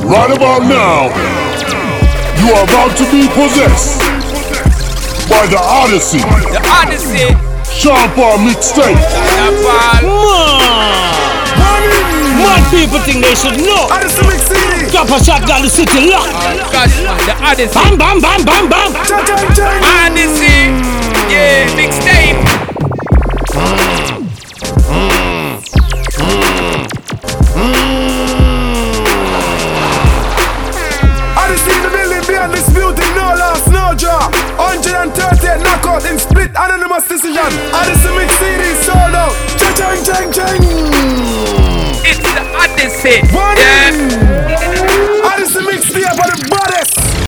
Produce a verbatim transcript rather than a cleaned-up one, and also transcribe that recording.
Right about now, you are about to be possessed by the Odyssey. The Odyssey. Sean Paul mixtape. Mad people think they should know. Odyssey mix C D. Drop a shot, got the city locked. Oh gosh, man, the Odyssey. Bam, bam, bam, bam, bam. Odyssey. Yeah, mixtape. Odyssey in the building, beyond disputing, no loss, no draw. one hundred thirty knockout in split anonymous decision. Odyssey mix C D sold out. Chang, chang, chang, chang.